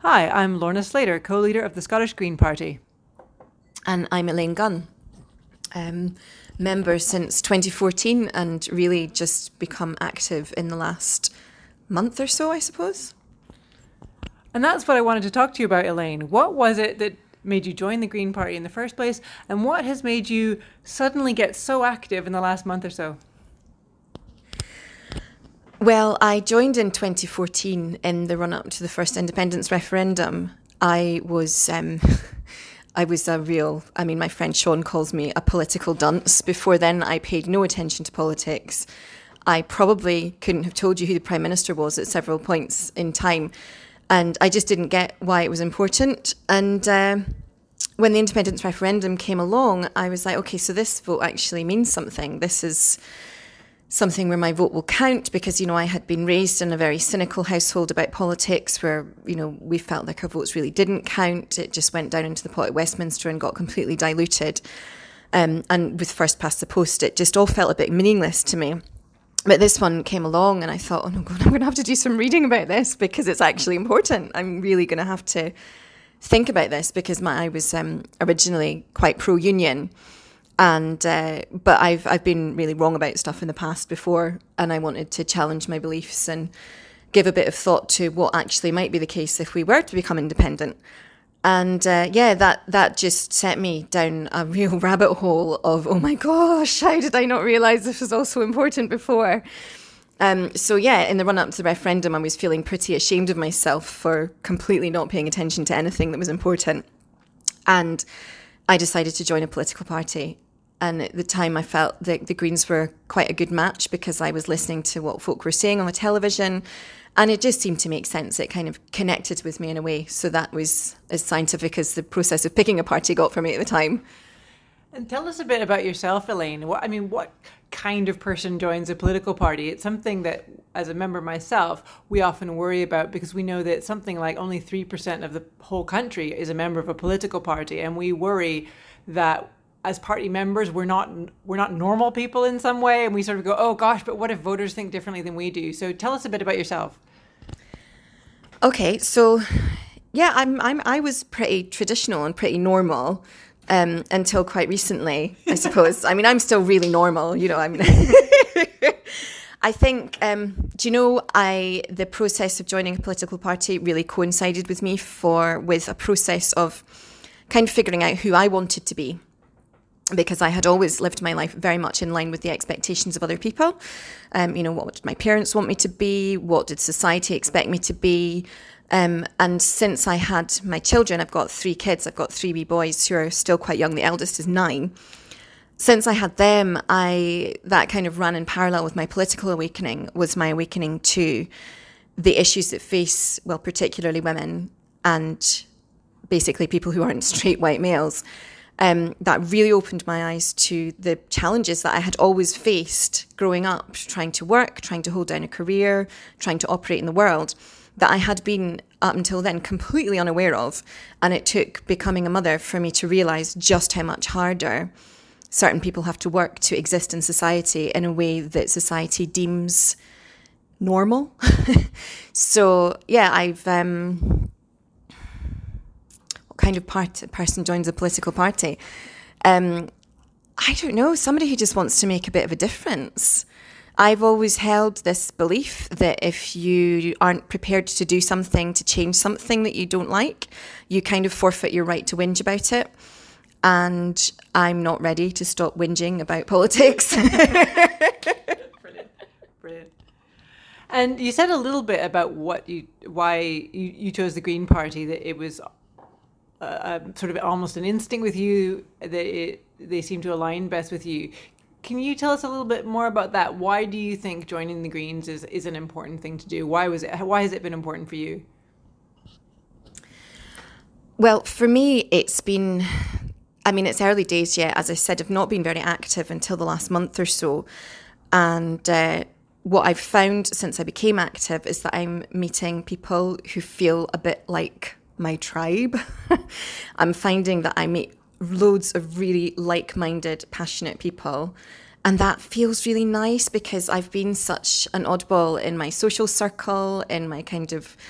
Hi, I'm Lorna Slater, co-leader of the Scottish Green Party. And I'm Elaine Gunn, member since 2014 and really just become active in the last month or so, I suppose. And that's what I wanted to talk to you about, Elaine. What was it that made you join the Green Party in the first place? And what has made you suddenly get so active in the last month or so? Well, I joined in 2014 in the run-up to the first independence referendum. I was my friend Sean calls me a political dunce. Before then, I paid no attention to politics. I probably couldn't have told you who the Prime Minister was at several points in time. And I just didn't get why it was important. And when the independence referendum came along, I was like, okay, so this vote actually means something. This is something where my vote will count because, I had been raised in a very cynical household about politics where, we felt like our votes really didn't count. It just went down into the pot at Westminster and got completely diluted. And with first past the post, it just all felt a bit meaningless to me. But this one came along and I thought, oh no, God, I'm going to have to do some reading about this because it's actually important. I'm really going to have to think about this because I was originally quite pro-union. But I've been really wrong about stuff in the past before, and I wanted to challenge my beliefs and give a bit of thought to what actually might be the case if we were to become independent. And that just set me down a real rabbit hole of, oh my gosh, how did I not realise this was also important before? In the run-up to the referendum, I was feeling pretty ashamed of myself for completely not paying attention to anything that was important. And I decided to join a political party. And at the time, I felt that the Greens were quite a good match because I was listening to what folk were saying on the television. And it just seemed to make sense. It kind of connected with me in a way. So that was as scientific as the process of picking a party got for me at the time. And tell us a bit about yourself, Elaine. What kind of person joins a political party? It's something that, as a member myself, we often worry about because we know that something like only 3% of the whole country is a member of a political party. And we worry that as party members, we're not normal people in some way. And we sort of go, oh gosh, but what if voters think differently than we do? So tell us a bit about yourself. Okay, so yeah, I was pretty traditional and pretty normal until quite recently, I suppose. I'm still really normal, I think, the process of joining a political party really coincided with me with a process of kind of figuring out who I wanted to be. Because I had always lived my life very much in line with the expectations of other people. What did my parents want me to be? What did society expect me to be? And since I had my children, I've got 3 kids. I've got 3 wee boys who are still quite young. The eldest is 9. Since I had them, that kind of ran in parallel with my political awakening, was my awakening to the issues that face, well, particularly women and basically people who aren't straight white males. That really opened my eyes to the challenges that I had always faced growing up, trying to work, trying to hold down a career, trying to operate in the world, that I had been up until then completely unaware of. And it took becoming a mother for me to realise just how much harder certain people have to work to exist in society in a way that society deems normal. So, yeah, what kind of person joins a political party? I don't know, somebody who just wants to make a bit of a difference. I've always held this belief that if you aren't prepared to do something to change something that you don't like, you kind of forfeit your right to whinge about it. And I'm not ready to stop whinging about politics. Brilliant. And you said a little bit about why you chose the Green Party, that it was sort of almost an instinct with you, that they seem to align best with you. Can you tell us a little bit more about that? Why do you think joining the Greens is an important thing to do? Why has it been important for you? Well, for me, it's early days yet. As I said, I've not been very active until the last month or so. And what I've found since I became active is that I'm meeting people who feel a bit like my tribe. I'm finding that I meet loads of really like-minded, passionate people. And that feels really nice because I've been such an oddball in my social circle, in my kind of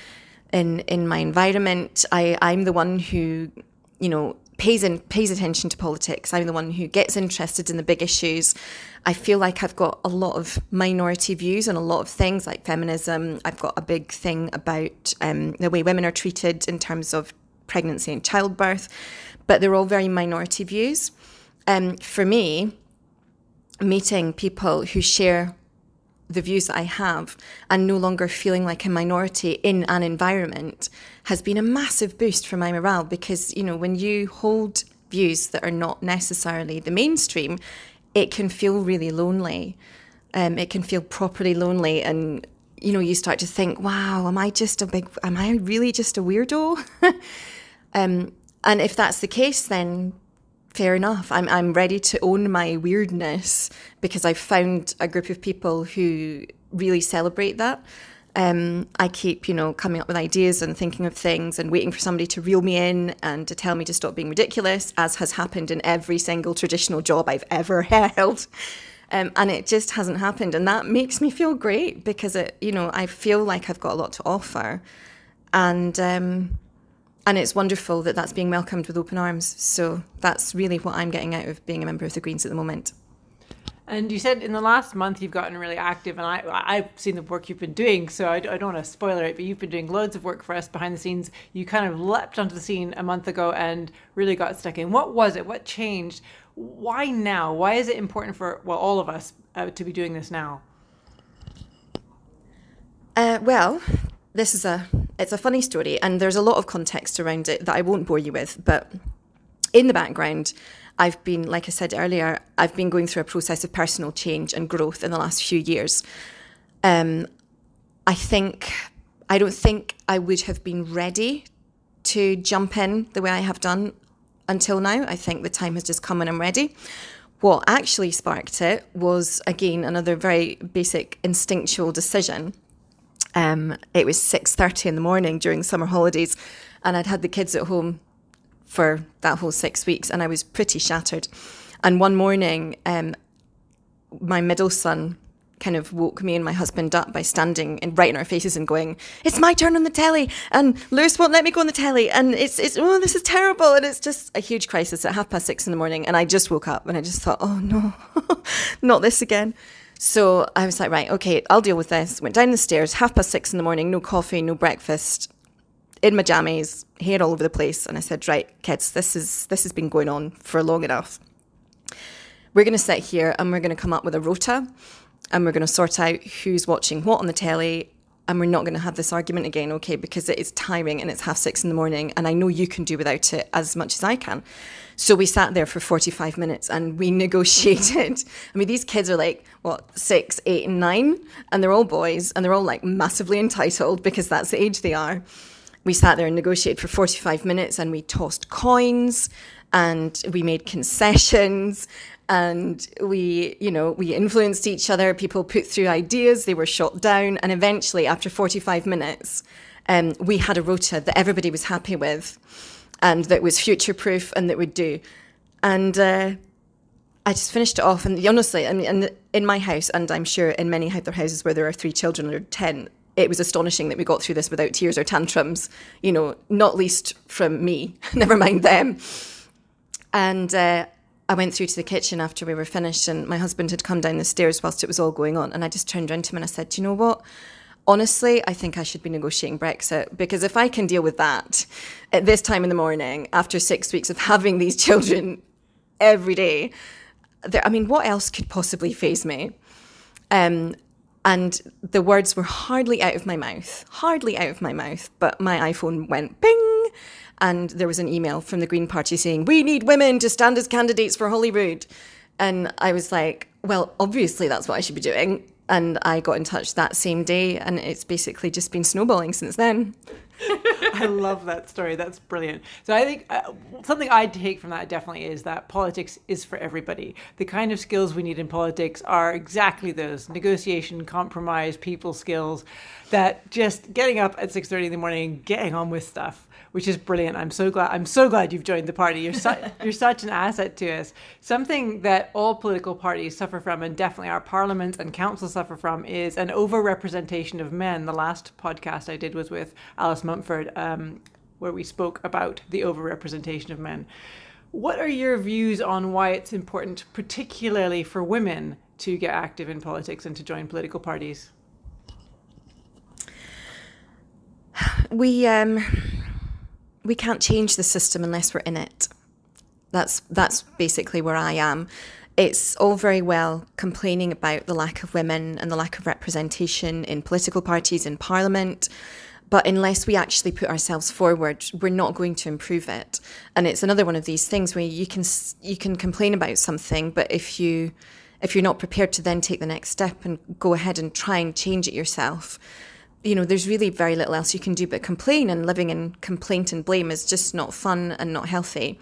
in my environment. I'm the one who, pays attention to politics. I'm the one who gets interested in the big issues. I feel like I've got a lot of minority views on a lot of things like feminism. I've got a big thing about the way women are treated in terms of pregnancy and childbirth, but they're all very minority views. For me, meeting people who share the views that I have and no longer feeling like a minority in an environment has been a massive boost for my morale, because, when you hold views that are not necessarily the mainstream, it can feel really lonely. It can feel properly lonely, and, you start to think, wow, am I really just a weirdo? And if that's the case, then fair enough. I'm ready to own my weirdness, because I've found a group of people who really celebrate that. I keep, coming up with ideas and thinking of things and waiting for somebody to reel me in and to tell me to stop being ridiculous, as has happened in every single traditional job I've ever held. And it just hasn't happened. And that makes me feel great, because I feel like I've got a lot to offer. And it's wonderful that that's being welcomed with open arms. So that's really what I'm getting out of being a member of the Greens at the moment. And you said in the last month you've gotten really active, and I've seen the work you've been doing, so I don't want to spoiler it, but you've been doing loads of work for us behind the scenes. You kind of leapt onto the scene a month ago and really got stuck in. What was it? What changed? Why now? Why is it important for, all of us to be doing this now? Well, it's a funny story, and there's a lot of context around it that I won't bore you with, but in the background, I've been, like I said earlier, I've been going through a process of personal change and growth in the last few years. I don't think I would have been ready to jump in the way I have done until now. I think the time has just come when I'm ready. What actually sparked it was, again, another very basic instinctual decision. It was 6:30 in the morning during summer holidays, and I'd had the kids at home for that whole 6 weeks, and I was pretty shattered. And one morning, my middle son kind of woke me and my husband up by standing right in our faces and going, "It's my turn on the telly, and Lewis won't let me go on the telly, and it's this is terrible." And it's just a huge crisis at 6:30 in the morning, and I just woke up and I just thought, oh no, not this again. So I was like, right, okay, I'll deal with this. Went down the stairs, 6:30 in the morning, no coffee, no breakfast, in my jammies, hair all over the place. And I said, right, kids, this has been going on for long enough. We're going to sit here and we're going to come up with a rota, and we're going to sort out who's watching what on the telly, and we're not going to have this argument again, okay, because it is tiring and it's 6:30 in the morning, and I know you can do without it as much as I can. So we sat there for 45 minutes and we negotiated. I mean, these kids are like, 6, 8 and 9, and they're all boys, and they're all like massively entitled because that's the age they are. We sat there and negotiated for 45 minutes, and we tossed coins, and we made concessions, and we influenced each other. People put through ideas, they were shot down, and eventually, after 45 minutes, we had a rota that everybody was happy with, and that was future-proof and that would do. And I just finished it off, and honestly, I mean, in my house, and I'm sure in many other houses where there are 3 children under 10, it was astonishing that we got through this without tears or tantrums, not least from me, never mind them. And I went through to the kitchen after we were finished, and my husband had come down the stairs whilst it was all going on. And I just turned around to him and I said, do you know what? Honestly, I think I should be negotiating Brexit, because if I can deal with that at this time in the morning, after 6 weeks of having these children every day, what else could possibly faze me? And the words were hardly out of my mouth, but my iPhone went bing, and there was an email from the Green Party saying, "We need women to stand as candidates for Holyrood." And I was like, well, obviously that's what I should be doing. And I got in touch that same day, and it's basically just been snowballing since then. I love that story. That's brilliant. So I think something I take from that definitely is that politics is for everybody. The kind of skills we need in politics are exactly those: negotiation, compromise, people skills, that just getting up at 6:30 in the morning, getting on with stuff, which is brilliant. I'm so glad you've joined the party. You're such an asset to us. Something that all political parties suffer from, and definitely our parliaments and councils suffer from, is an overrepresentation of men. The last podcast I did was with Alice Mumford, where we spoke about the overrepresentation of men. What are your views on why it's important, particularly for women, to get active in politics and to join political parties? We can't change the system unless we're in it. That's basically where I am. It's all very well complaining about the lack of women and the lack of representation in political parties, in Parliament, but unless we actually put ourselves forward, we're not going to improve it. And it's another one of these things where you can complain about something, but if you're not prepared to then take the next step and go ahead and try and change it yourself, there's really very little else you can do but complain, and living in complaint and blame is just not fun and not healthy.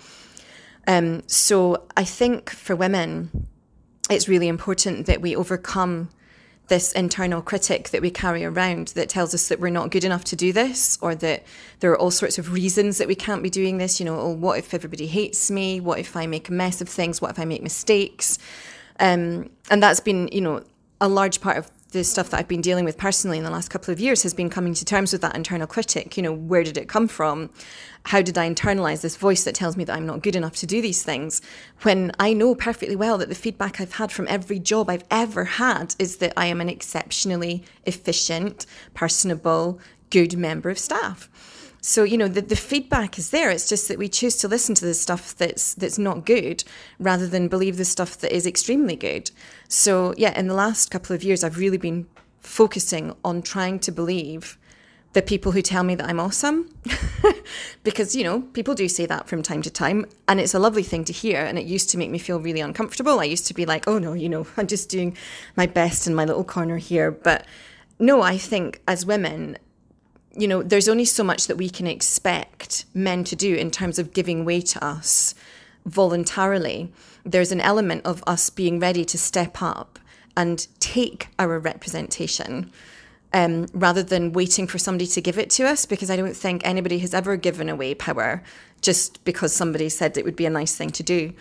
So I think for women, it's really important that we overcome this internal critic that we carry around that tells us that we're not good enough to do this, or that there are all sorts of reasons that we can't be doing this. What if everybody hates me? What if I make a mess of things? What if I make mistakes? And that's been, a large part of the stuff that I've been dealing with personally in the last couple of years has been coming to terms with that internal critic. Where did it come from? How did I internalize this voice that tells me that I'm not good enough to do these things, when I know perfectly well that the feedback I've had from every job I've ever had is that I am an exceptionally efficient, personable, good member of staff. So, the feedback is there. It's just that we choose to listen to the stuff that's not good rather than believe the stuff that is extremely good. So, yeah, in the last couple of years, I've really been focusing on trying to believe the people who tell me that I'm awesome. Because, people do say that from time to time, and it's a lovely thing to hear. And it used to make me feel really uncomfortable. I used to be like, oh no, I'm just doing my best in my little corner here. But no, I think as women, there's only so much that we can expect men to do in terms of giving way to us voluntarily. There's an element of us being ready to step up and take our representation, rather than waiting for somebody to give it to us, because I don't think anybody has ever given away power just because somebody said it would be a nice thing to do.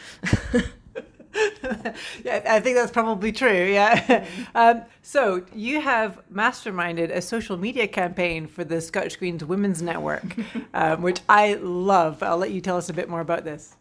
Yeah, I think that's probably true. Yeah. So you have masterminded a social media campaign for the Scottish Greens Women's Network, which I love. I'll let you tell us a bit more about this.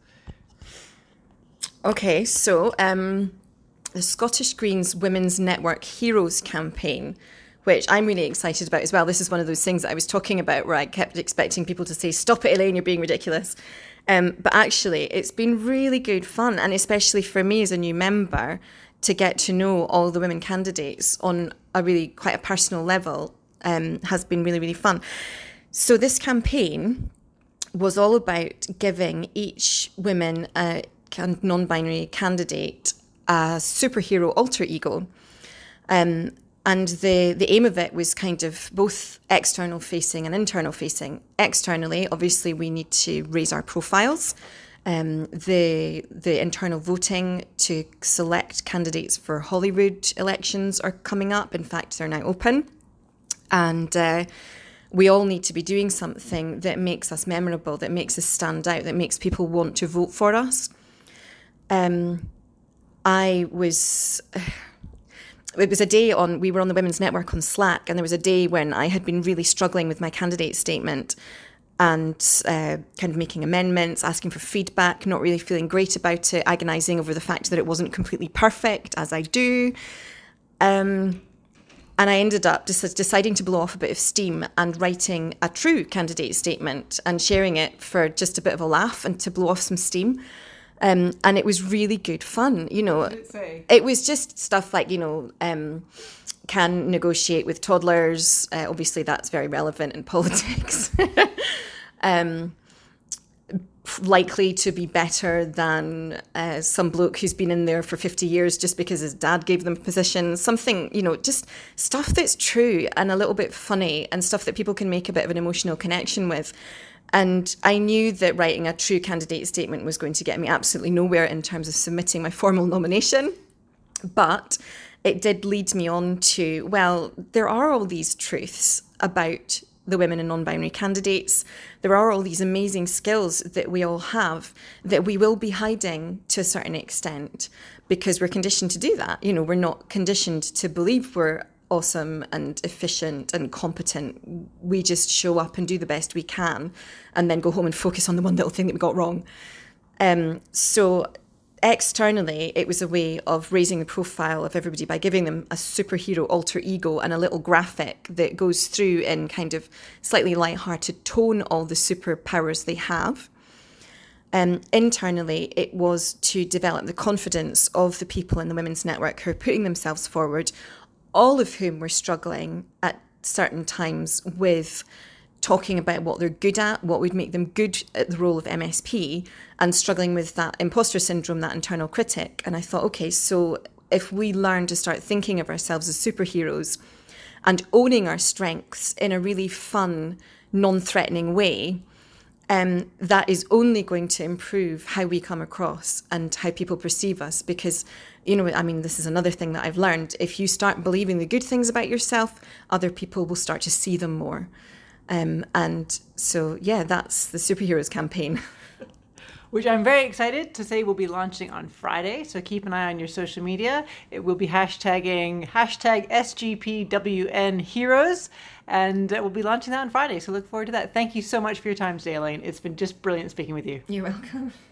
Okay, so the Scottish Greens Women's Network Heroes campaign, which I'm really excited about as well. This is one of those things that I was talking about where I kept expecting people to say, "Stop it, Elaine, you're being ridiculous." But actually, it's been really good fun, and especially for me as a new member, to get to know all the women candidates on a really quite a personal level has been really, really fun. So this campaign was all about giving each woman, non-binary candidate, a superhero alter ego. And the aim of it was kind of both external facing and internal facing. Externally, obviously, we need to raise our profiles. The internal voting to select candidates for Holyrood elections are coming up. In fact, they're now open. And we all need to be doing something that makes us memorable, that makes us stand out, that makes people want to vote for us. It was a day we were on the Women's Network on Slack, and there was a day when I had been really struggling with my candidate statement and kind of making amendments, asking for feedback, not really feeling great about it, agonising over the fact that it wasn't completely perfect, as I do. And I ended up deciding to blow off a bit of steam and writing a true candidate statement and sharing it for just a bit of a laugh and to blow off some steam. And it was really good fun, What did it say? It was just stuff like, can negotiate with toddlers. Obviously, that's very relevant in politics. Likely to be better than some bloke who's been in there for 50 years just because his dad gave them a position. Something, just stuff that's true and a little bit funny and stuff that people can make a bit of an emotional connection with. And I knew that writing a true candidate statement was going to get me absolutely nowhere in terms of submitting my formal nomination. But it did lead me on to, well, there are all these truths about the women and non-binary candidates. There are all these amazing skills that we all have that we will be hiding to a certain extent because we're conditioned to do that. We're not conditioned to believe we're awesome and efficient and competent. We just show up and do the best we can and then go home and focus on the one little thing that we got wrong. So externally, it was a way of raising the profile of everybody by giving them a superhero alter ego and a little graphic that goes through in kind of slightly lighthearted tone all the superpowers they have. Internally, it was to develop the confidence of the people in the Women's Network who are putting themselves forward, all of whom were struggling at certain times with talking about what they're good at, what would make them good at the role of MSP, and struggling with that imposter syndrome, that internal critic. And I thought, okay, so if we learn to start thinking of ourselves as superheroes and owning our strengths in a really fun, non-threatening way, that is only going to improve how we come across and how people perceive us. Because, this is another thing that I've learned. If you start believing the good things about yourself, other people will start to see them more. And so, that's the Superheroes campaign. Which I'm very excited to say will be launching on Friday. So keep an eye on your social media. It will be hashtagging #SGPWN Heroes. And we'll be launching that on Friday. So look forward to that. Thank you so much for your time today, Elaine. It's been just brilliant speaking with you. You're welcome.